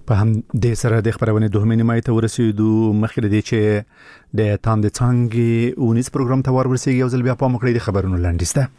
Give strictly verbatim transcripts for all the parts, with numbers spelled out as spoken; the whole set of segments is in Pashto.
په هم د سره د خبرونه دوه نیمه ته ورسېدو مخکې د چې د تاند څنګه اونیس پروګرام ته ورسېږي او ځل بیا په مکړې د خبرونو لاندسته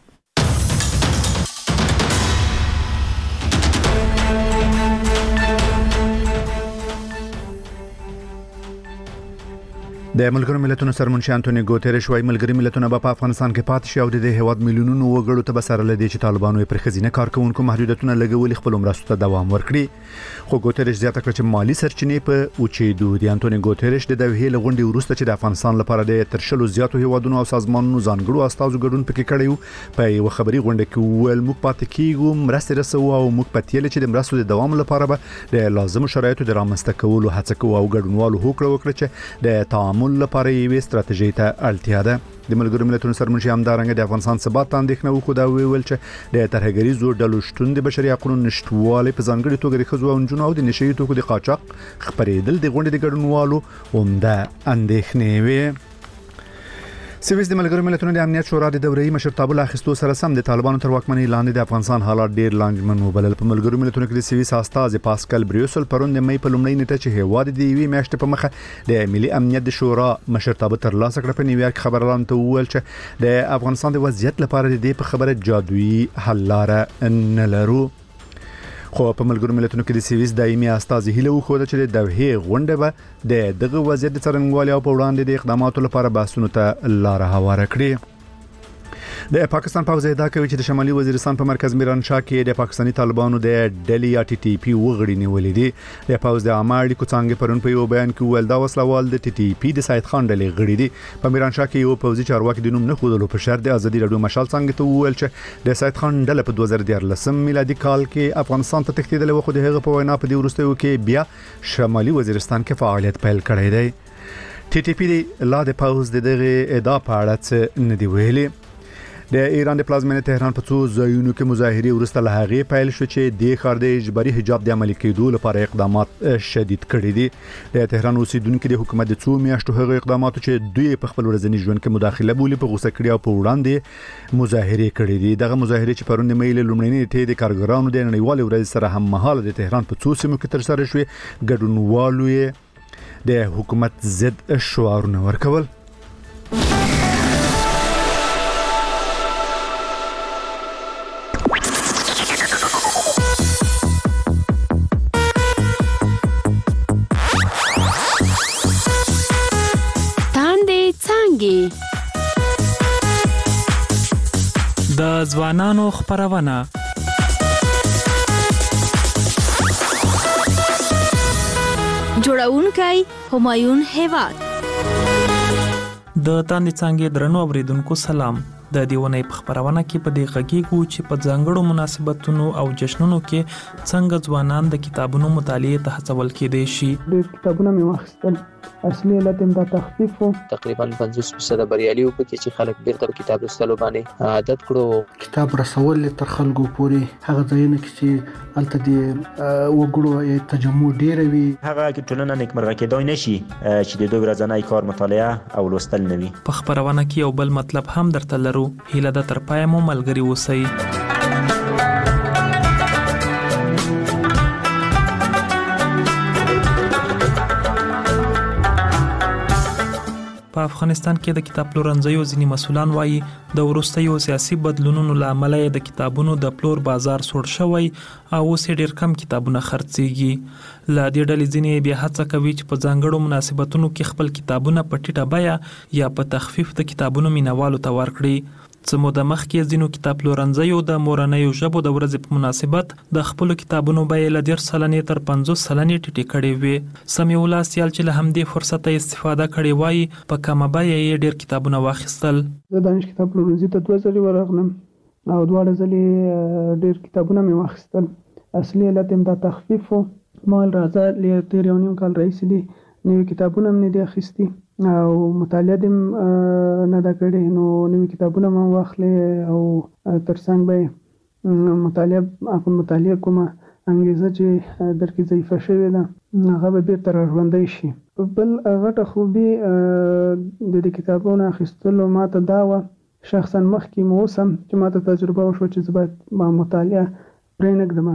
د ملګرو ملتونو سرمنشي انټونی ګوتریش وايي ملګري ملتونه په افغانستان کې پاتې شي او د هیواد میلیونونو وګړو ته بسره لدی چې طالبانو پر خزینه کارکونکو محدودیتونه لګولي خپل مرستو ته دوام ورکړي خو ګوتریش زیاته کړ چې مالی سرچینې په اوچېدو دي انټونی ګوتریش د دوه لغونډي وروسته چې د افغانستان لپاره د ترشلو زیاتو هیوادونو او سازمانونو ځانګړو استازو ګډون پکې کړیو په یو خبري غونډه کې ول موږ پاتې کیږو مرسته رسو او موږ پاتې چې د مرستو د دوام لپاره به د لازمو شرایطو د رامنځته کولو هڅه کوو او ګډونوالو هوکړه وکړه چې د تعامل لپاره یوه ستراتیژي ته اړتیا ده د ملګرو ملتونو سرمنشي همدارنګه د افغانستان ثبات اندېښنه وکړه دا ویل چې د ترهګریزو ډلو شتون د بشري حقوقو نشټواله په ځانګړي توګه د خزو او جنونو او د نشي توکو د قاچاق خبرېدل د غونډې د ګډونوالو عمده اندېښنې وي سویس د ملګرو ملتونو د امنیت شورا د دوري مشرتابه لا اخیستو سره سم د طالبانو تر واکمنۍ لاندې د افغانستان حالات ډیر لانجمن وبلل په ملګرو ملتونو کې د سویس استاذ پاسکل بریوسل پرون د مې په لومړۍ نیټه چې هواد د یوې میاشتې په مخه د ملي امنیت د شورا مشرتابه تر لاسه کړ په نیویارک خبرلان ته وویل چې د افغانستان د وضعیت لپاره د دې په خبره جادویي حل لاره نه لرو خو په ملګرو ملتونو کې د سویس دایمي استاذ هیله وخوده چې د دوه غونډه به د دغه وضعیت د څرنګوالي او په وړاندې د اقداماتو لپاره بحثونو ته لار هواره کړي د پاکستان پوځ ادعا کوي چې د شمالي وزیرستان په مرکز میرانشاه کې د پاکستاني طالبانو د ډلې یا ټي ټي پی وغړي نیولې دي د پوځ د عامه اړیکو څنګه پرون په یو بیان کې ویل دا وسلوال د ټي ټي پی د سید خان ډلې غړي دي په میرانشاه کې یو پوځي چارواکي د نوم نه خودلو په شرط د ازادي رادیو مشال څنګه ته ویل چې د سید خان ډله په دوه زره دیارلس میلادي کال کې افغانستان ته تښتېدل و خو د هغه په وینا په دې وروستیو کې بیا شمالي وزیرستان کې فعالیت پیل کړی دی ټي ټي پی لا د پوځ د دغه ادعا په اړه نه دی ویلي د ایران د پلازمینې تهران په څو ځایونو کې مظاهرې ورسته له هغې پیل شو چې د ښار د اجباري حجاب د عملي کېدو لپاره اقدامات شدید کړي دي د تهران اوسیدونکو د حکومت د څو میاشتو هغه اقداماتو چې دوی په خپل ورځني ژوند کې مداخله بولي په غوسه کړي او په وړاندې مظاهرې کړي دي دغه مظاهرې چې پرون د میل لومړنۍ نیټې د کارګرانو د نړیوال ورځ سره هم مهاله د تهران په څو سیمو کې تر سره شوې ګډونوالو د حکومت ضد شعارونه ورکول د ځوانانو خبرونه جوړونکي همایون هیواد د تاند څنګه درنو اوریدونکو سلام د دیونې په خبرونه کې په دې غږیږو چې په ځانګړو مناسبتونو او جشنونو کې څنګه ځوانان د کتابونو مطالعه ته هڅول کېدي شي د کتابونو مې واخیستل اصلي علت هم د تخفیف تقریبا پنځوس فیصد بریالي وو چې خلک بیرته کتاب لوستلو باندې عادت کړو کتاب رسول تر خلکو پورې هغه ځایونه کې چې الته د وګړو تجمع ډیر وي هغه کې ټولنه نیکمرغه کېدای نشي چې د دوه ورځې کار مطالعه او لوستل نه وي په خبرونه کې یو بل مطلب هم درته لرو هیله د تر پای مو ملګری اوسئ په افغانستان کې د کتاب پلورنځیو ځینې مسؤلان وایي د وروستیو سیاسي بدلونونو لامل د کتابونو د پلور بازار سوړ شوی او اوس ډېر کم کتابونه خرڅيږي لا دې ډلې ځینې بیا هڅه کوي چې په ځانګړو مناسبتونو کې خپل کتابونه په ټیټه بیه یا په تخفیف د کتابونو مینوالو ته ورکړي څه موده مخکې ځینو کتاب پلورنځیو د مورنیو ژبو د ورځې په مناسبت د خپلو کتابونو بیې له ډېر سلنې تر پنځوس سلنې ټیټې کړې وې سمیع الله سیال چې له همدې فرصته استفاده کړې وایي په کمه بیه یې ډېر کتابونه واخیستل زه دانش کتاب پلورنځي ته دوه ځلې ورغلم او دواړه ځلې ډېر کتابونه مې واخیستل اصلي علت هم د تخفیف و مال راځه له تیر یو نیم کال راهیسې دي نوي کتابونه مې نه دي اخیستي او مطالعه دې نه دا کړې نو نوي کتابونه مې واخلې او ترڅنګ به مطالعه خپل مطالعه کومه انګیزه چې درکې ضعیفه شوې ده هغه به بیرته راژوندی شي بل غټه خوبي د دې کتابونو اخیستلو ماته دا وه شخصا مخکې مو اوس هم چې ماته تجربه وشوه چې زه باید مطالعه پرېنږدم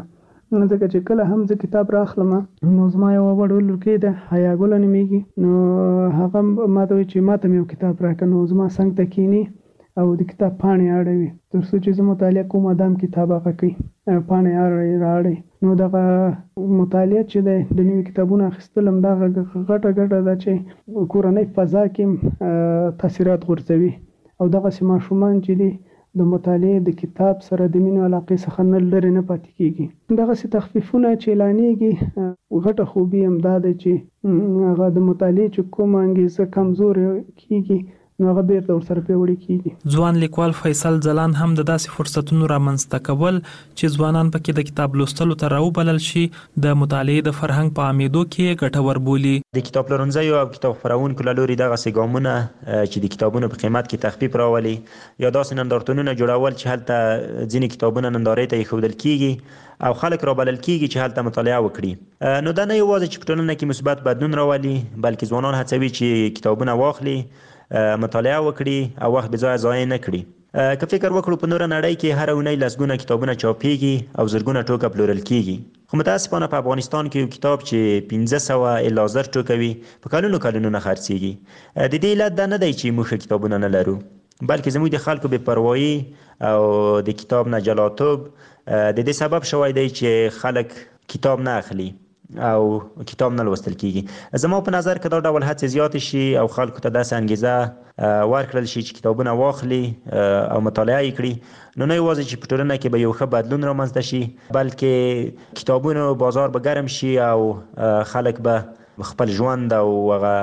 ځکه چې کله هم زه کتاب راخلم نو زما یو وړ لورکۍ ده حیا ګل نومیږي، نو هغه ما ته وایي چې ما ته مې یو کتاب راکړه، نو زما څنګ ته کښېني او د کتاب پاڼې اړوي تر څو چې زه مطالعه کوم ادم کتاب هغه کوي پاڼې اړوي راړي. نو دغه مطالعه چې دی د نوي کتابونو اخیستل هم دغه غټه ګټه ده چې کورنۍ فضا کې تاثیرات غورځوي او دغسې ماشومان چې دي د مطالعې د کتاب سره د مینې او علاقې څخه نه لرې نه پاتې کېږي. دغسې تخفیفونه چې اعلانېږي غټه خوبي هم دا ده چې هغه د مطالعې چې کومه انګیزه کمزورې کېږي نو هغه بیرته ورسره پیاوړې کېږي. ځوان لیکوال فیصل ځلان هم د داسې فرصتونو رامنځته کول چې ځوانان پکې د کتاب لوستلو ته راوبلل شي د مطالعې د فرهنګ په عامېدو کې ګټور بولي. د کتاب پلورنځیو او کتاب خپرونکو له لوري دغسې ګامونه چې د کتابونو په قیمت کې تخفیف راولي یا داسې نندارتونونه جوړول چې هلته ځینې کتابونه نندارې ته ایښودل کېږي او خلک رابلل کېږي چې هلته مطالعه وکړي، نو دا نه یوازې چې په ټولنه کې مثبت بدلون راولي بلکې ځوانان هڅوي چې کتابونه واخلي، مطالعه وکړي او وخت به ځای ضایع نه کړي. که فکر وکړو په نوره نړۍ کې هر اونۍ لسګونه کتابونه چاپېږي او زرګونه ټوکه پلورل کېږي، خو متاسفانه په افغانستان کې یو کتاب چې پنځه سوه الا زر ټوکه وي په کلونو کلونو نه خرڅېږي. د دې علت دا نه دی چې موږ ښه کتابونه نه لرو بلکې زموږ د خلکو بې پروایي او د کتاب نه جلاتوب د دې سبب شوی دی چې خلک کتاب نه اخلي او کتاب نه لوستل کېږي. زما په نظر که دا ډول هڅې زیاتې شي او خلکو ته داسې انګیزه ورکړل شي چې کتابونه واخلي او مطالعه یې کړي، نو نه یوازې چې په ټولنه کې به یو ښه بدلون رامنځته شي بلکې کتابونو بازار به ګرم شي او خلک به خپل ژوند او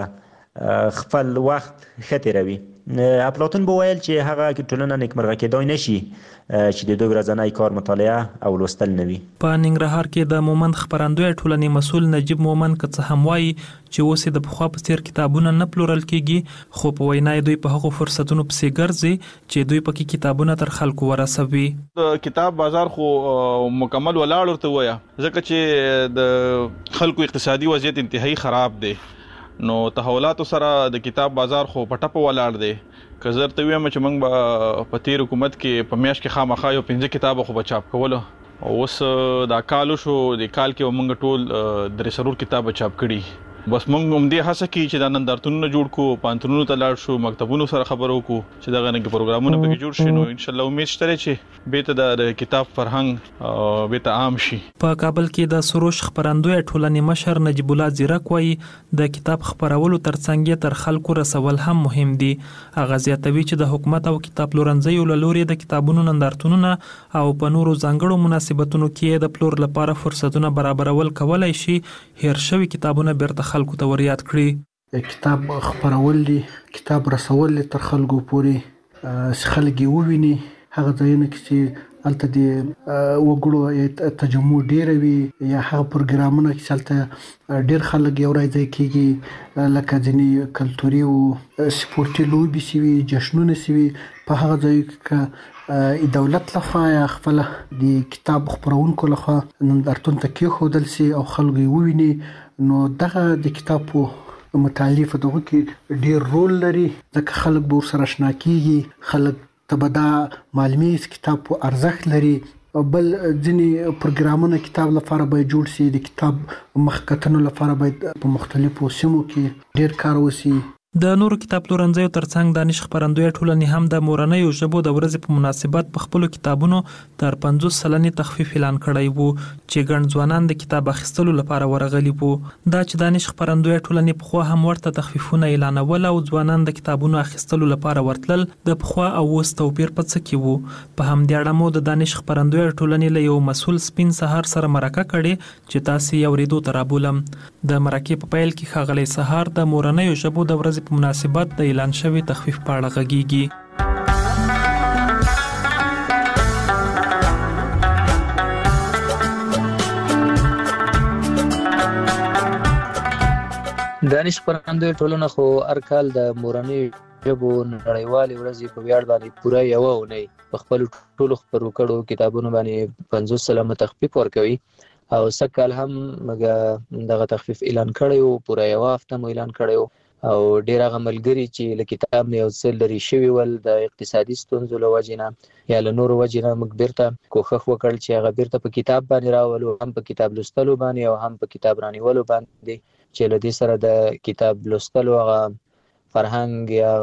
هغه خپل وخت ښه تېروي. افلاطون به ویل چې هغه ټولنه نیکمرغه کېدای نشي چې د دوی ورځنی کار مطالعه او لوستل نه وي. په ننګرهار کې د مومند خپرندوی ټولنې مسؤل نجیب مومند که څه هم وایي چې اوس د پخوا په څېر کتابونه نه پلورل کېږي، خو په وینا دوی په هغو فرصتونو پسې ګرځي چې دوی پکې کتابونه تر خلکو ورسوي. د کتاب بازار خو مکمل ولاړ ورته وایه ځکه چې د خلکو اقتصادي وضعیت انتهایی خراب دی، نو تحولاتو سره د کتاب بازار خو په ټپه ولاړ دی. که زه درته ووایم چې موږ به په تېر حکومت کې په میاشت کې خامخا یو پنځه کتابه خو به چاپ کولو، او اوس دا کال وشو د کال کې به موږ ټول درې څلور کتابه چاپ کړي. بس موږ همدې هڅه کوي چې دا نندارتونونه جوړ کړو، پوهنتونونو ته لاړ شو، مکتبونو سره خبرې وکړو چې دغه رنګې پروګرامونه پکې جوړ شي، نو انشاءالله امید شته دی چې بیرته د کتاب فرهنګ بیرته عام شي. په کابل کې د سروش خپرندوی ټولنې مشر نجیب الله زیرک وایي د کتاب خپرولو ترڅنګ تر خلکو رسول هم مهم دي. هغه زیاتوي چې د حکومت او کتاب پلورنځیو له لوري د کتابونو نندارتونونه او په نورو ځانګړو مناسبتونو کې د پلور لپاره فرصتونه برابرول کولای شي هیر شوي کتابونه بیرته خلکو ته ور یاد کړي. کتاب خپرول دي، کتاب رسول دي تر خلکو پورې چې خلک یې وویني، هغه ځایونه کې چې هلته د وګړو تجمع ډېره وي یا هغه پروګرامونه چې هلته ډېر خلک یو ځای ځای کېږي، لکه ځینې کلتوري او سپورتي لوبې شوي، جشنونه شوي، په هغه ځایو کې دولت لخوا یا خپله د کتاب خپرونکو لخوا نندارتون ته کېښودل شي او خلکو یې وویني، نو دغه د کتاب په مطالعې په دغه کې ډېر رول لري ځکه خلک به ورسره اشنا کېږي، خلک ته به دا معلومیږي چې کتاب په ارزښت لري. بل ځینې پروګرامونه کتاب لپاره باید جوړ شي، د کتاب مخکتنو لپاره باید په مختلفو سیمو کې ډېر کار وشي. د نورو کتاب پلورنځیو ترڅنګ دانش خپرندوی ټولنې هم د مورنیو ژبو د ورځې په مناسبت په خپلو کتابونو تر پنځوس سلنې تخفیف اعلان کړی وو چې ګڼ ځوانان د کتاب اخیستلو لپاره ورغلي وو. دا چې دانش خپرندوی ټولنې پخوا هم ورته تخفیفونه اعلانول او ځوانان د کتابونو اخیستلو لپاره ورتلل، د پخوا او اوس توپیر په څه کې وو؟ په همدې اړه مو د دانش خپرندوی ټولنې له یو مسؤل سپین سهار سره مرکه کړې چې تاسې یې اورېدو ته رابولم. د مرکې په پیل کې ښاغلی سهار د مورنیو ژبو د ورځې په مناسبت د اعلان شوي تخفیف په اړه غږیږي. دانش خپرندوی ټولنه خو هر کال د مورنیو ژبو نړیوالې ورځې په ویاړ باندې پوره یوه اونۍ په خپلو ټولو خپرو کړو کتابونو باندې پنځوس سلنه تخفیف ورکوي او سږ کال هم موږ دغه تخفیف اعلان کړی و، پوره یوه هفته مو اعلان کړی و او ډیر هغه ملګری چې له کتاب نه یو څه لري شوي ول د اقتصادي ستونزو له وجې نه یا له نورو وجې نه موږ بیرته کوښښ وکړ چې هغه بیرته په کتاب باندې راولو، هم په کتاب لوستلو باندې او هم په کتاب رانیولو باندې، چې له دې سره د کتاب لوستلو هغه فرهنګ یا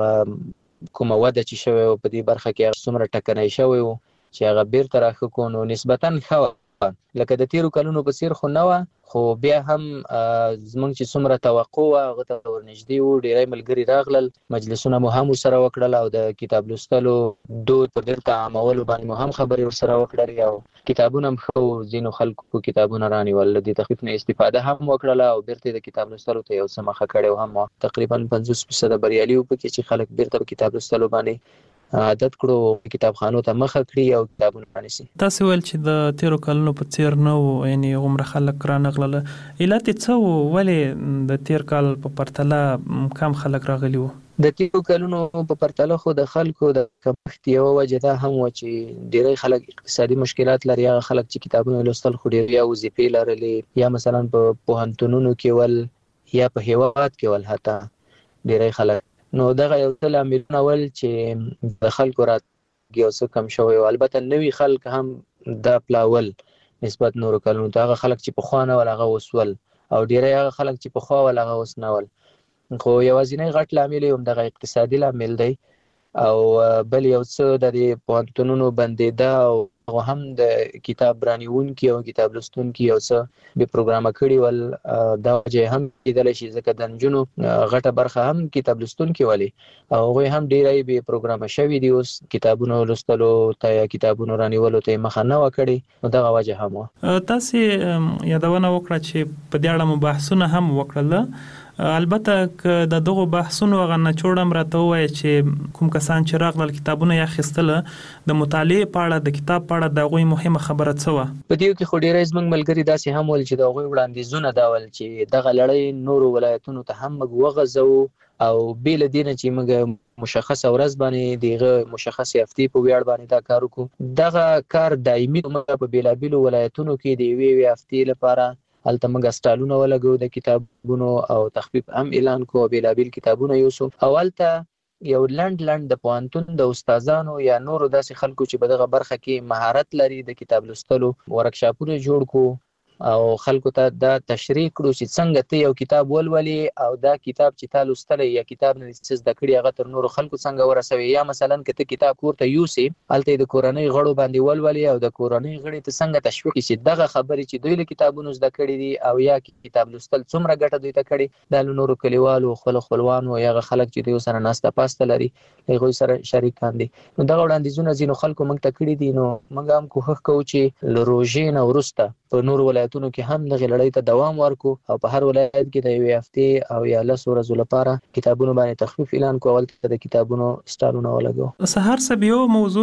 کومه وده چې شوی و په دې برخه کې هغه څومره ټکنی شوی و چې هغه بیرته راښه کړو. نو نسبتا ښه وه، لکه د تیرو کلونو په څیر خو نه وه، خو بیا هم زموږ چې څومره توقع وه هغه ته ورنږدې وو. ډېری ملګري راغلل، مجلسونه مو هم ورسره وکړل او د کتاب لوستلو دود په بیرته عامولو باندې مو هم خبرې ورسره وکړلې او کتابونه هم ښه وو. ځینو خلکو کتابونه رانیول، له دې تخفیف نه استفاده هم وکړله او بیرته د کتاب لوستلو ته یو څه مخه کړې هم وه. تقریبا پنځوس فیصده بریالي وو پکې چې خلک بیرته په کتاب لوستلو باندې عادت کړو، کتابخانو ته مخه کړي او کتابونه رانیسي. تاسو ویل چې د تیرو کلونو په څیر نه وو، یعنی عمر خلک رانغلل، علت څه وو؟ ولې د تیر کال په پرتله کم خلک راغلي وو؟ د تیرو کلونو په پرتله خو د خلکو د کمښت یوه وجه دا هم وه چې ډېری خلک اقتصادي مشکلات لري. هغه خلک چې کتابونه لوستل خو ډېر یا وظیفې لرلې یا مثلا په پوهنتونونو کې ول یا په هیواد کې ول حتی ډېری خلک. نو دغه یو څه لاملونه ول چې د خلکو راتګ یو څه کم شوی و. البته نوي خلک هم دا پلاول نسبت نورو کلونو ته. هغه خلک چې پخوا نه ول هغه اوس ول او ډېری هغه خلک چې پخوا ول هغه اوس نه ول. خو یوازینی غټ لامل یې همدغه اقتصادي لامل دی او بل یو څه د دې پوهنتونونو بندېده او هغه هم د کتاب رانیونکي او کتاب لوستونکي یو څه بې پروګرامه کړي ول. دا وجه هم کېدلی شي ځکه د نجونو غټه برخه هم کتاب لوستونکي ولې او هغوی هم ډېری بې پروګرامه شوي دي. اوس کتابونو لوستلو ته یا کتابونو رانیولو ته یې مخه نه وه کړې، نو دغه وجه هم وه. تاسې یادونه وکړه چې په دې اړه مو بحثونه هم وکړل. البته که د دغو بحثونو هغه نچوړ هم راته ووایه چې کوم کسان چې راغلل کتابونه یې اخیستله د مطالعې په اړه د کتاب په اړه د هغوی مهمه خبره څه وه؟ په دې کې خو ډېری زموږ ملګري داسې هم ول چې د هغوی وړاندیزونه دا ول چې دغه لړۍ نورو ولایتونو ته هم موږ وغځوو او بې له دې نه چې موږ مشخصه ورځ باندې دغه مشخصې هفتې په ویاړ باندې دا کار وکړو. دغه کار دایمي موږ په بېلابېلو ولایتونو کې د یوې یوې هفتې لپاره هلته موږ سټالونه ولګو د کتابونو او تخفیف هم اعلان کو او بېلابېل کتابونه یوسو او هلته یو لنډ لنډ د پوهنتون د استادانو یا نورو داسې خلکو چې په دغه برخه کې مهارت لري د کتاب لوستلو ورکشاپونه جوړ کو او خلکو ته دا تشریح کړو چې څنګه ته یو کتاب ولولې او دا کتاب چې تا لوستلی یا کتاب نه څه زده کړي هغه تر نورو خلکو څنګه ورسوي. یا مثلا که ته کتاب کور ته یوسې هلته یې د کورنۍ غړو باندې ولولې او د کورنۍ غړي ته څنګه تشویق کړي چې دغه خبرې چې دوی له کتابونو زده کړي دي او یا کتاب لوستل څومره ګټه دوی ته کړي دا له نورو کلیوالو خپلو خپلوانو یا هغه خلک چې دوی سره ناسته پاسته لري هغوی سره شریکان دي. نو دغه وړاندیزونه ځینو خلکو موږ ته کړي دي. نو موږ هم کوښښ کوو چې له روژې نه وروسته په نورو ولایتونو کې هم دغه لړۍ ته دوام ورکو او په هر ولایت کې د یوې هفتې او یا لسو ورځو لپاره کتابونو باندې تخفیف اعلان کول ته د کتابونو سټالونه ولګو. سهار صاحب یو موضوع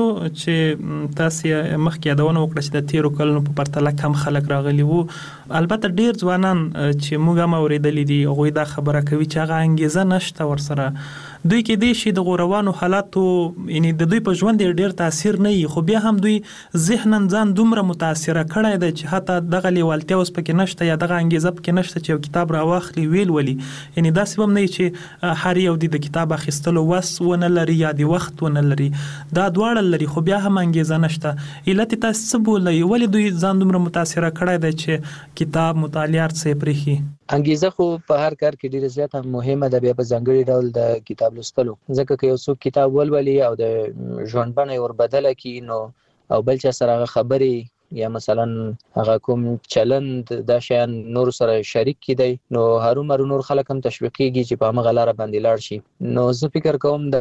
چې تاسو مخکې یادونه وکړه چې د تیرو کلونو په پرتله کم خلک راغلي وو، البته ډیر ځوانان چې موږ هم اورېدلي دي هغوی دا خبره کوي چې هغه انګیزه نشته ورسره. دوی کې دې شي د غوروانو حالاتو یعنی د دوی په ژوند ډیر تاثیر نه وي، خو بیا هم دوی ذهناً ځان دومره متاثره کړی دی چې حتی دغه لیوالتیا اوس پکې نشته یا دغه انګیزه پکې نشته چې یو کتاب راواخلي ویل ولي. یعنی داسې هم نه وي چې هر یو د کتاب اخیستلو وس ونه لري یا د وخت ونه لري، دا دواړه لري خو بیا هم انګیزه نشته. علت تاسو څه بولئ؟ ولې دوی ځان دومره متاثره کړی دی چې کتاب مطالعه څه پرېښي؟ انګیزه خو په هر کار کې ډیره زیاته مهمه ده، بیا په ځانګړي ډول د کتاب لوستلو. ځکه که یو څوک کتاب ولولي او د ژوند بڼه یې وربدله کړي نو او بل چا سره هغه خبرې یا مثلا هغه کوم چلند دا شیان نور سره شریک کیدی نو هرومرو نور خلک هم تشویقیږي چې په هغه لار باندې لاړ شي. نو زه فکر کوم د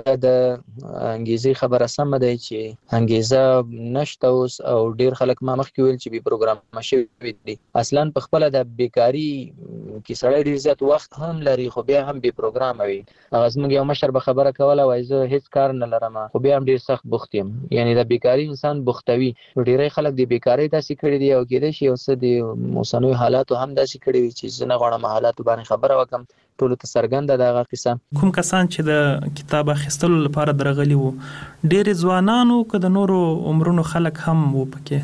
انګیزې خبره سم ده چې انګیزه نشته اوس او ډیر خلک ما مخکې ویل چې به پروګرام شوی دي. اصلا په خپل د بیکاری کې سړی ډیر زیات وخت هم لري خو بیا هم به پروګرام وي. هغه زموږ یو مشر به خبره کوله وای زه هیڅ کار نه لرم خو بیا هم ډیر سخت بوخت یم. یعنی د بیکاری انسان بوختوي. ډیری خلک د بیکاری داسې کړي دي او کېدای شي اوس د موسمي حالاتو هم داسې کړي وي چې زه نه غواړم حالاتو باندې خبره وکم. ټولو ته څرګنده ده هغه قصه. کوم کسان چې د کتاب اخیستلو لپاره درغلي وو ډېر ځوانانو که د نورو عمرونو خلک هم وو پکې؟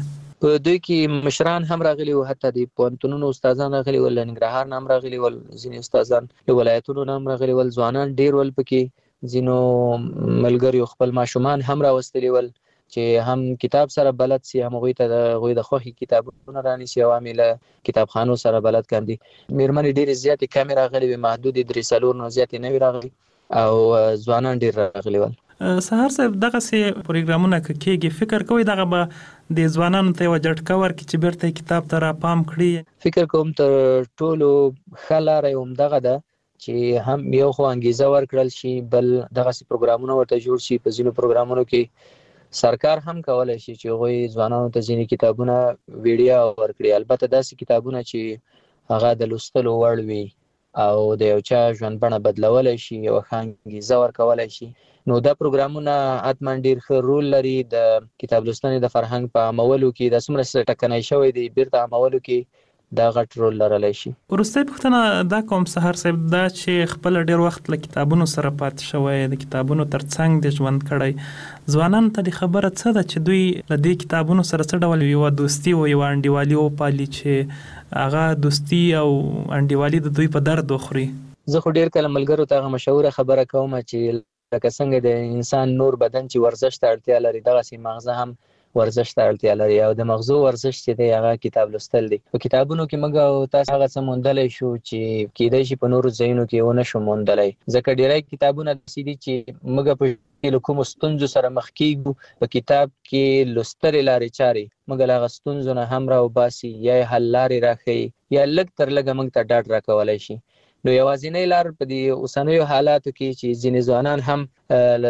په دوی کې مشران هم راغلي وو، حتی د پوهنتونونو استادان راغلي ول، ننګرهار نه هم راغلي ول، ځینې استادان له ولایتونو نه هم راغلي ول، ځوانان ډیر ول پکې، ځینو ملګریو خپل ماشومان هم راوستلي ول چې هم کتاب سره بلد سي، هم غوي ته د غوي د خوخي کتابونه رانیسي، او عامل کتابخانو سره بلد کاندي. میرمنې ډیر زیاتې کم راغلي وي، محدود درې څلور نه زیاتې نه راغلي، او ځوانان ډیر راغلي ول. سهار صاحب دغه سي پروګرامونه کېږي، فکر کوي دغه به د ځوانانو ته وجټکا ورکړي چې بیرته کتاب ته را پام کړي؟ فکر کوم تر ټولو خلاره هم دغه ده چې هم یو خو انګیزه ورکړل شي، بل دغه سي پروګرامونه ورته جوړ شي. په ځینو پروګرامونو کې سرکار هم کولای شي چې غوي ځوانانو ته ځینې کتابونه ویډیو ورکړي، البته داسې کتابونه چې هغه د لوستلو وړ وي او د یو چا ژوند بڼه بدلولای شي او انګیزه ورکولای شي. نو دا پروګرامونه حتما ډیر ښه رول لري د کتاب لوستنې د فرهنګ په عملولو کې، د څومره ټکنۍ شوی دی بیرته عملولو کې دا غټ رول لرلی شي. وروستۍ پوښتنه دا کوم سهار صاحب، دا چې خپل ډیر وخت له کتابونو سره پاتې شوی، د کتابونو ترڅنګ د ژوند کړی، ځوانانو ته د خبره څه ده چې دوی له دې کتابونو سره څه ډول یو دوستي او یو انډیوالي وپالي چې هغه دوستي او انډیوالي د دوی په درد وخوري؟ زه خو ډیر کله ملګرو ته مشوره خبره کوم چې لکه څنګه د انسان نور بدن چې ورزش ته اړتیا لري، دغه سي مغزه هم ورزش ته اړتیا لري، او د مغزو ورزش چې دی هغه کتاب لوستل دی. په کتابونو کې موږ او تاسو هغه څه موندلای شو چې کېدای شي په نورو ځایونو کې ونه شو موندلای، ځکه ډیری کتابونه داسې دي چې موږ په له کومو ستونزو سره مخ کیږو، په کتاب کې لوستلې لارې چارې موږ له هغه ستونزو نه هم راوباسي، یا حل لارې راښیي، یا لږ تر لږه موږ ته ډاډ راکولی شي. نو یوازینۍ لار په دې اوسنیو حالاتو کې چې ځینې ځوانان هم له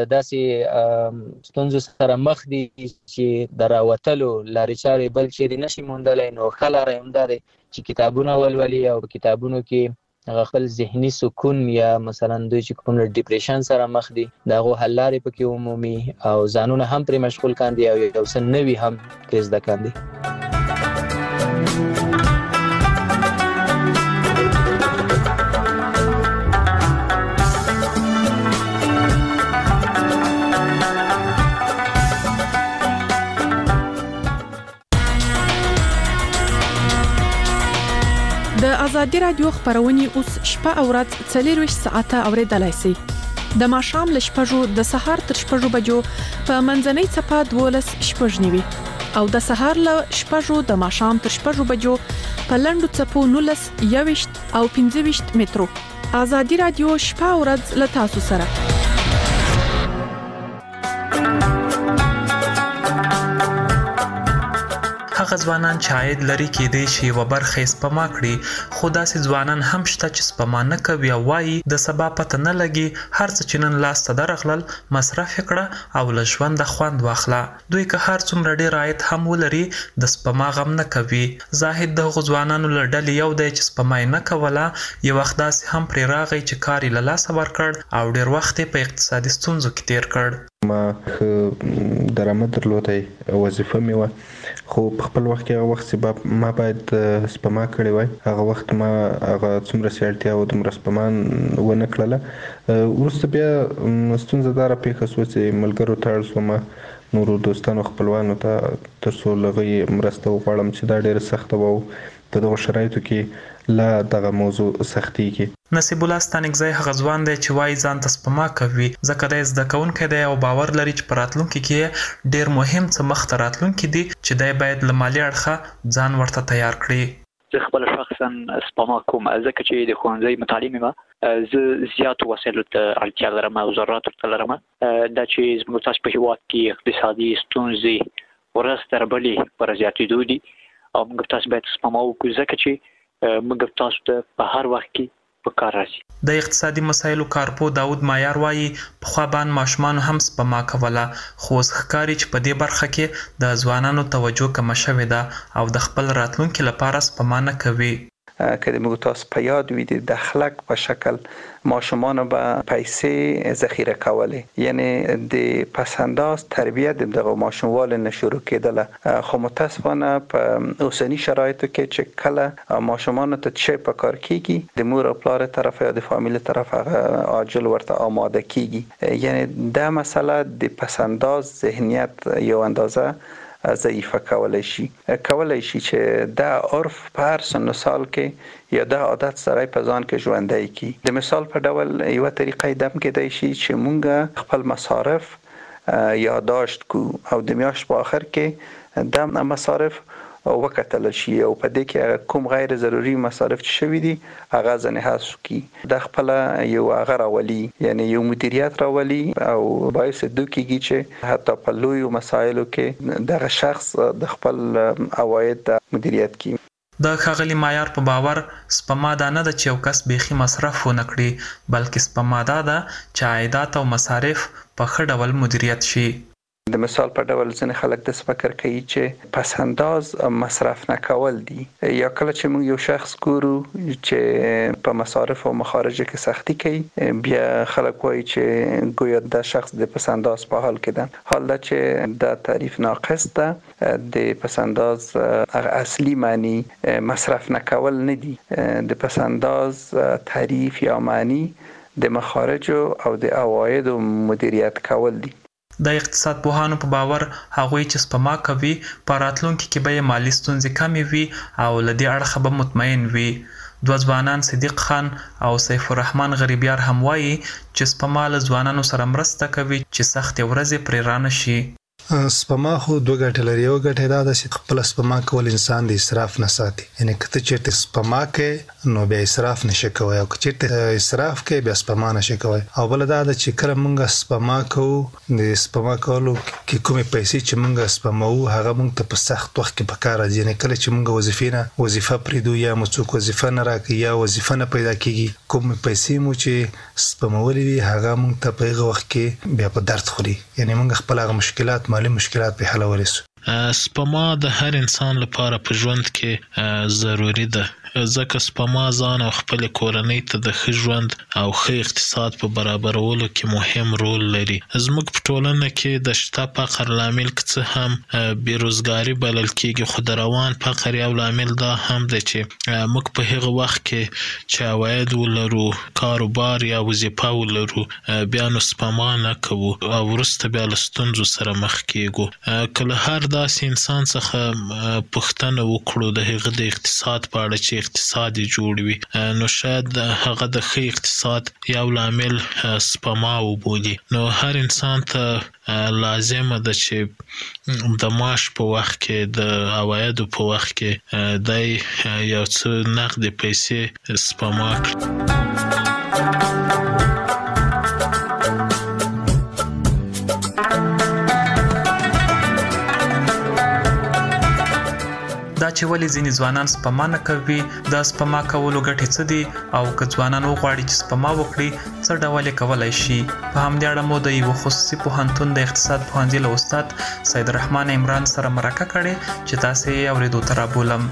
داسې ستونزو سره مخ دي چې د راوتلو لارې چارې بل چیرې نشي موندلی، نو ښه لاره یې همدا دی چې کتابونه ولولي، او په کتابونو کې هغه خپل ذهني سکون یا مثلا دوی چې کوم ډیپریشن سره مخ دي د هغو حل لارې پکې ومومي، او ځانونه هم پرې مشغول کاندي، او یو څه نوي هم پرې زده کاندي. د ازادي رادیو خبرونه اوس شپه او ورځ څلور ساعته اوریدلای شئ. د ماښام ل شپږو د سهار تر شپږو بجو په منځنۍ چپه دولس شپږ نیوي، او د سهار ل شپږو د ماښام تر شپږو بجو په لندو چپو نولس یويشت او پنځه ویشت مترو. ازادي رادیو شپه او ورځ ل تاسو سره. هغه ځوانان چې عاید لري کېدای شي و برخه سپما کړي، خو داسې ځوانان هم شته چې سپما نه کوي او وایي د سبا پته نه لګي، هر څه چې نن لاس ته درغلل مصرف کړه او له ژونده خوند واخله. دوی که هر څومره ډېر عاید هم ولري د سپما غم نه کوي. زاهد د هغو ځوانانو له ډلې یو دی چې سپما یې نه کوله، یو وخت داسې هم پرې راغی چې کار یې له لاسه ورکړ او ډېر وخت یې په اقتصادي ستونزو کې تیر کړ. ما درآمد درلودی، وظیفه مې وه، خو په خپل وخت کې هغه وخت چې ما باید سپما کړې وای، هغه وخت ما هغه څومره چې اړتیا وه دومره سپما ونه کړله. وروسته بیا ستونزه دا راپېښه شوه چې ملګرو ته اړ شوم، نورو دوستانو خپلوانو ته، تر څو له هغوی مرسته وغواړم چې دا ډېره سخته وه، په دغو شرایطو کې لا دغه موضوع سختېږي. نصیب الله ستانکزی هغه ځوان دی چې وایي ځان ته سپما کوي، ځکه دی زده کوونکی دی او باور لري چې په راتلونکي کې ډېر مهم څه مخته راتلونکي دي چې دی باید له مالي اړخه ځان ورته تیار کړي. زه خپل شخصا سپما کوم، ځکه چې د ښوونځي مطالعې مې زه زیاتو وسایلو ته اړتیا لرم او ضروراتو ته لرم. دا چې زموږ تاسو په هېواد کې اقتصادي ستونزې ورځ تر بلې پر زیاتېدو دي، او موږ تاسو باید سپما وکړو، ځکه چې موږ تاسو ته په هر وخت کې په کار راځي. د اقتصادي مسایلو کارپو داود مایار وایي پخوا باندې ماشومان هم سپما کوله، خو اوس ښکاري چې په دې برخه کې د ځوانانو توجه کمه شوې ده او د خپل راتلونکي لپاره سپما نه کوي. که د موږ تاسو په یاد وي د دخلک په شکل ماشومانو به پیسې ذخیره کولې، یعنی د پسنداز تربیت دغه ماشوموال نه شروع کېدله، خو متاسفانه په اوسنی شرایطو کې چې کله ماشومانو ته څه په کار کیږي د مور او پلار طرف یا د فامیل طرف هغه عاجل ورته آماده کیږي، یعنی دا مسله د پسنداز ذهنیت یو اندازه ضعیفه کولای شي کولای شي چې دا عرف په هر سن سال کې یا دا عادت سره په ځان کې ژوندی کی. د مثال په ډول یو طریقې دم کېدای شي چې مونږ خپل مصارف یادداشت کو او د میاشت په آخر کې د مصارف وکتل شي او په دې کې کوم غیر ضروري مصارف چې شوي دي هغه ځنه حذف کی. د خپل یو هغه راولي یعنی یو مدیریت راولي او باعث دوکیږي چې حتی په لوی مسایلو کې دغه شخص د خپل عواید مدیریت کوي. د ښاغلي معیار په باور سپما دا نه ده چې یو کس بیخي مصرف ونه کړي بلکې سپما دا ده چې عایدات او مصارف په ښه ډول مدیریت شي. د مثال په ډول ځینې خلک د فکر کوي چې پس انداز مصرف نه کول دي یا کله چې موږ یو شخص ګورو چې په مصارف او مخارج کې سختی کوي بیا خلک وایي چې ګویا د شخص د پس انداز په حال کې ده. حال دا چې د تعریف ناقص ده د پس انداز اصلي معنی مصرف نه کول نه دي. د پس انداز تعریف یا معنی د مخارج او د عواید مدیریت کول دي. د اقتصاد پوهانو په باور هغوی چې سپما کوي په راتلونکي کې به مالي ستونزې کمې وي او له دې اړخه به مطمئن وي. دوه ځوانان صدیق خان او سیف الرحمن غریبیار هم وایي چې سپما له ځوانانو سره مرسته کوي چې سختې ورځې پرې رانه شي. سپما خو دوه ګټې لري. یو ګټه دا ده چې خپل سپما کول انسان د اسراف نه ساتي. یعنی کته چې سپما کې نو بیا اسراف نشي کوي او چې اسراف کې بیا سپما نشي کوي. او بل دا ده چې کله موږ سپما کوو د سپما کولو کې کومې پیسې چې موږ سپماو هغه موږ ته په سخت وخت کې پکار راځي. یعنی کله چې موږ وظیفې نه وظیفه پریدو یا مو څوک وظیفه نه راکړي یا وظیفه نه پیدا کیږي کومې پیسې مو چې سپمولې وي هغه موږ ته په هغه وخت کې بیا په درد خوري. یعنی موږ خپل هغه مشکلات مالي مشکلات په حل ورسو. سپما د هر انسان لپاره په ژوند کې ضروری ده ځکه سپما ځان او خپل کورنۍ ته د ښه ژوند او ښه اقتصاد په برابرولو کې مهم رول لري. زموږ په ټولنه کې د شته فقر لامل څه هم بیروزګاری بلل کېږي خو د روان فقر یو لامل دا هم دی چې موږ په هغه وخت کې چې عواید ولرو کاروبار یا وظیفه ولرو بیا نو سپما نه کوو او وروسته بیا له ستونزو سره مخ کېږو. که له هر داسې انسان څخه پوښتنه وکړو د هغه د اقتصاد په اړه چې اقتصاد جوړ وي نو شاید هغه د ښه اقتصاد یو لامل سپما وبولي. نو هر انسان ته لازمه ده چې د معاش په وخت کې د عوایدو په وخت کې د یو څه نقد پیسې سپما کړي. دا چې ولې ځینې ځوانان سپما نه کوي د سپما کولو ګټې څه دي او که ځوانان وغواړي چې سپما وکړي څه ډول یې کولی شي. په همدې اړه مو د یوه خصوصي پوهنتون د اقتصاد پوهنځي له استاد سید الرحمن عمران سره مرکه کړې چې تاسې یې اورېدو ته رابولم.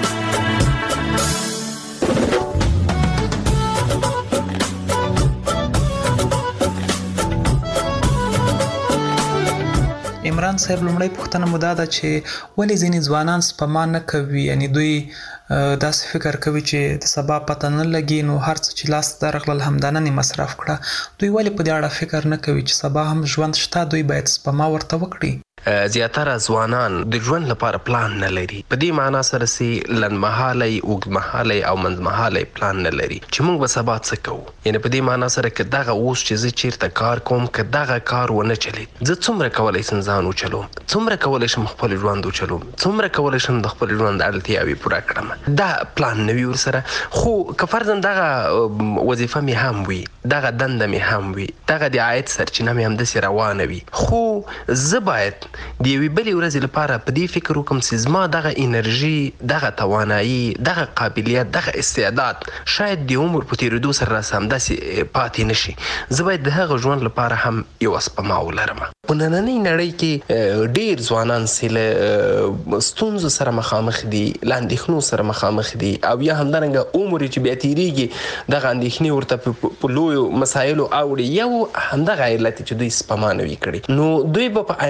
عمران صاحب لومړی پوښتنه مو دا ده چې ولې ځینې ځوانان سپما نه کوي یعنی دوی داسې فکر کوي چې د سبا پته نه لګي نو هر څه چې لاس ته درغلل همدا نن یې مصرف کړه. دوی ولې په دې اړه فکر نه کوي چې سبا هم ژوند شته دوی باید سپما ورته وکړي. زیاتره ځوانان د ژوند لپاره پلان نه لري. په دې معنا سره چې لنډمهالی اوږدمهالی او منځمهالی پلان نه لري چې موږ به سبا څه کوو. یعنې په دې معنا سره که دغه اوس چې زه چیرته کار کوم که دغه کار ونه چلید زه څومره کولی شم ځان وچلوم څومره کولی شم خپل ژوند وچلوم څومره کولی شم د خپل ژوند اړتیاوې پوره کړم. دا پلان نه وي ورسره. خو که فرضاً دغه وظیفه مې هم وي دغه دنده مې هم وي دغه د عاید سرچینه مې همداسې روانه وي خو زه باید د یوې بلې ورځې لپاره په دې فکر وکړم چې زما دغه انرژي دغه توانایي دغه قابلیت دغه استعداد شاید د عمر په تېرېدو سره راسه همداسې پاتې نه شي. زه باید د هغه ژوند لپاره هم یوه سپما ولرم. په نننۍ نړۍ کې ډېر ځوانان چې له ستونزو سره مخامخ دي له اندېښنو سره مخامخ دي او یا همدارنګه عمر چې بیا تېرېږي دغه اندېښنې ورته په لویو مسایلو اوړي یو همدغه علت چې دوی سپما نه وي کړې نو دوی به په آینده ژوند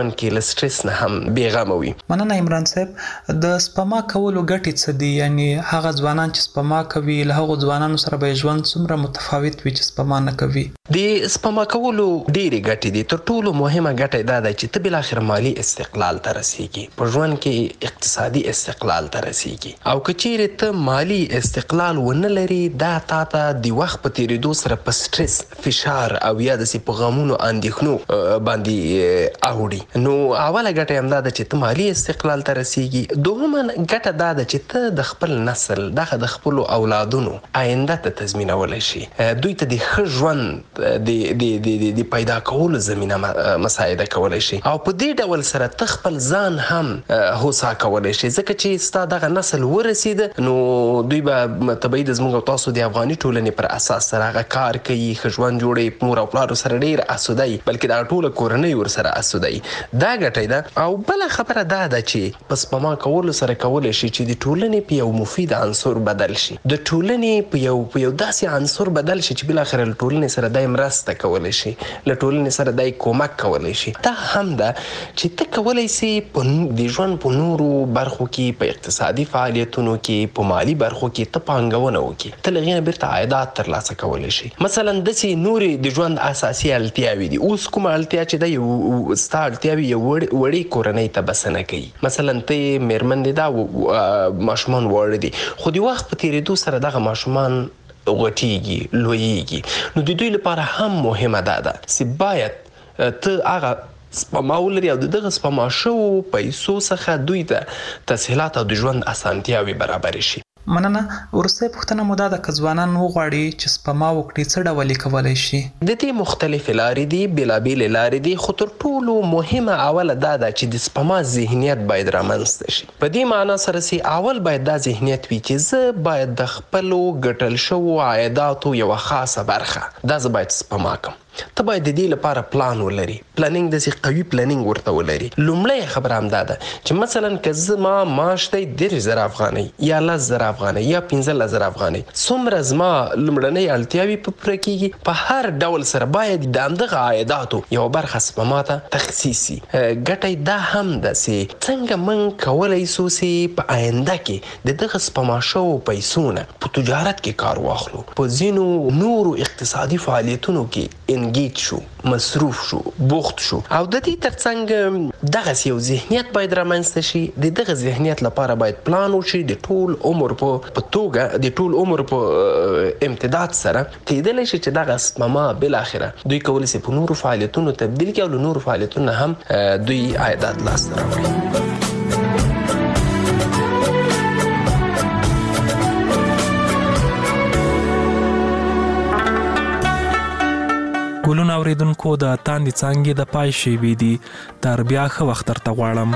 ژوند کې له سټرس نه هم بیغمه وي. مننه عمران صاحب. د سپما کولو ګټې څه دي؟ یعنی هغه ځوانان چې سپما کوي له هغو ځوانانو سره به ژوند څومره متفاوت وي چې سپما نه کوي؟ د سپما کولو ډېرې ګټې دي. تر ټولو مهمه ګټه دا ده چې ته بالاخره مالی استقلال ته رسیږي، په ژوند کې اقتصادي استقلال ته رسیږي. او که چیرې ته مالی استقلال ونه لري، دا تا ته د وخت په تېرېدو سره په سټرس، فشار او یا داسې په غمونو اندېښنو باندې اوړي. نو اوله ګټه همدا ده چې ته مالی استقلال ته رسیږي. دوهمه ګټه دا ده چې ته د خپل نسل دغه د خپلو اولادونو آینده ته تضمینولی شي، دوی ته د ښه ژوند د د پیدا کولو زمینه مساعده کولی شي. او په دې ډول سره ته خپل ځان هم هوسا کولی شي، ځکه چې ستا دغه نسل ورسېده نو دوی به طبیعي د زموږ او تاسو د افغاني ټولنې پر اساس سره هغه کار کوي، ښه ژوند جوړوي، مور او پلارو سره ډېر اسوده وي، بلکې دا ټوله کورنۍ ورسره اسوده وي. دا ګټه ده. او بله خبره دا ده چې په سپما کولو سره کولی شي چې د ټولنې په یو مفید عنصر بدل شي، د ټولنې په یو په یو داسې عنصر بدل شي چې بالاخره له ټولنې سره دای مرسته کولی شي، له ټولنې سره دای کومک کولی شي. دا هم ده چې ته کولی سي د ژوند په نورو برخو کې، په اقتصادي فعالیتونو کې، په مالی برخو کې ته پانګونه وکړي، ته له هغې نه بیرته عایدات ترلاسه کولی شي. مثلا داسې نورې د ژوند اساسي اړتیاوې دي. اوس کومه اړتیا چې ده یو ستا اړتیاوې یو وړې کورنۍ ته بسنه کوي. مثلا ته یې مېرمن دې دا ماشومان واړه دي، خو د وخت په تېرېدو سره دغه ماشومان غټیږي، لویږي. نو د دوی لپاره هم مهمه دا ده چې باید ته هغه سپما ولري او د دغه سپما شوو پیسو څخه دوی ته تسهیلات او د ژوند اسانتیاوې برابرې شي. مننه. وروستۍ پوښتنه مو دا ده که ځوانان وغواړي چې سپما وکړي څه ډول یې کولی شي؟ د دې مختلفې لارې دي، بېلابېلې لارې دي، خو تر ټولو مهمه اوله دا ده چې د سپما ذهنیت باید رامنځته شي. په دې معنا سره چې اول باید دا ذهنیت وي چې زه باید د خپلو ګټل شوو عایداتو یوه خاصه برخه دا زه باید سپما کړم. ته باید د دې لپاره پلان ولري، پلانینګ داسې قوي پلانینګ ورته ولري. لومړی خبره همدا ده چې مثلا که زما معاش دی دېرش زره افغانۍ یا لس زره افغانۍ یا پنځلس زره افغانۍ، څومره زما لومړنۍ اړتیاوې په پوره کېږي، په هر ډول سره باید د همدغه عایداتو یوه برخه سپما ته تخصیص شي. ګټه دا هم ده چې څنګه موږ کولی سو چې په آینده کې د دغه سپما شوو پیسو نه په تجارت کې کار واخلو، په ځینو نورو اقتصادي فعالیتونو کې انګیج شو، مصروف شو، بوخت شو. او د دې ترڅنګ دغسې یو ذهنیت باید رامنځته شي. د دغه ذهنیت لپاره باید پلان وشي د ټول عمر په توګه، د ټول عمر په امتداد سره کېدلی شي چې دغه سپما بالاخره دوی کولی شي په نورو فعالیتونو تبدیل کړي او له نورو فعالیتونو هم دوی عایدات لاسته راوړي. ګلونه اوریدونکو د تاندې څانګې د پای شیبې دي. تر بیا ښه وخت درته غواړم.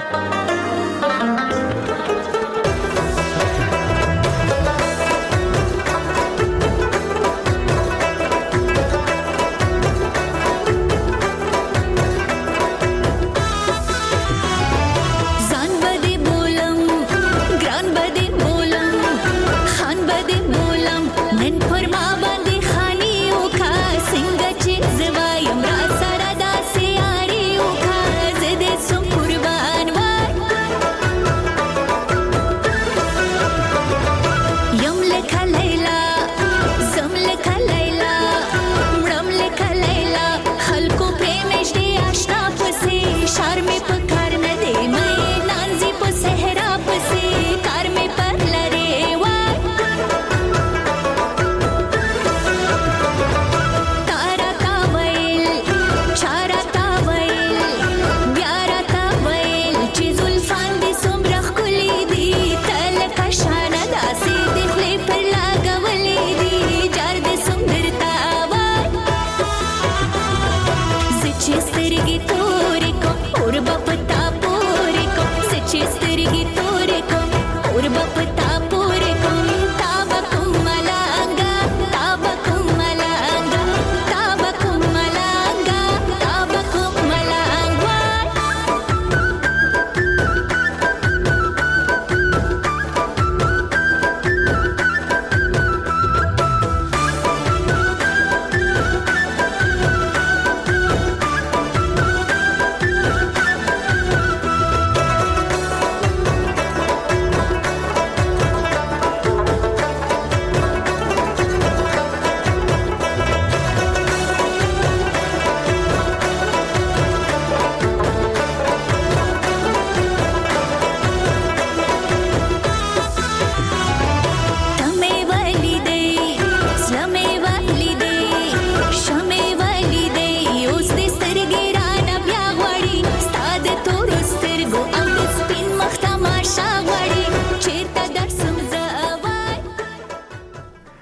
ځان بده بولم، ګران بده بولم، خان بده بولم، نن پر ما باندې